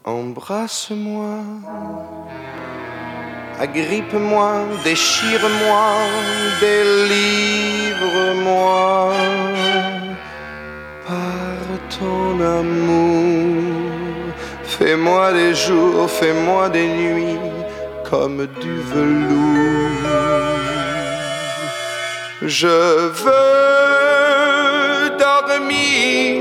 Embrasse-moi, agrippe-moi, déchire-moi, délivre-moi par ton amour. Fais-moi des jours, fais-moi des nuits comme du velours. Je veux dormir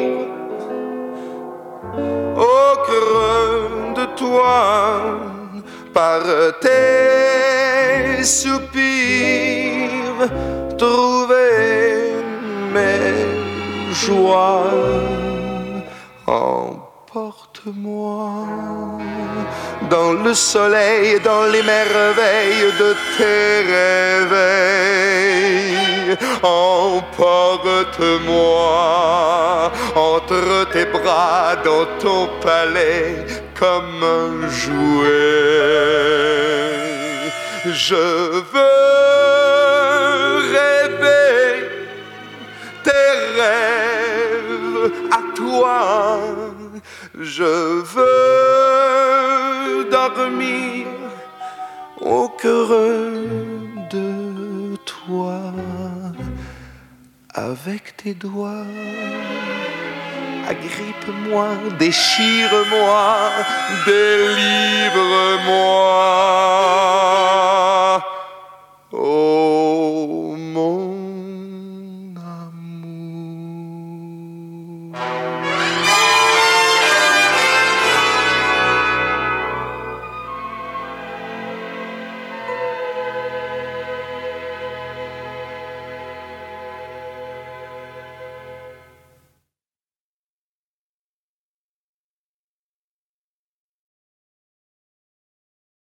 au creux de toi, par tes soupirs, trouver mes joies. Emporte-moi dans le soleil, dans les merveilles de tes réveils. Emporte-moi entre tes bras dans ton palais comme un jouet. Je veux rêver tes rêves à toi. Je veux dormir au creux de toi avec tes doigts. Agrippe-moi, déchire-moi, délivre-moi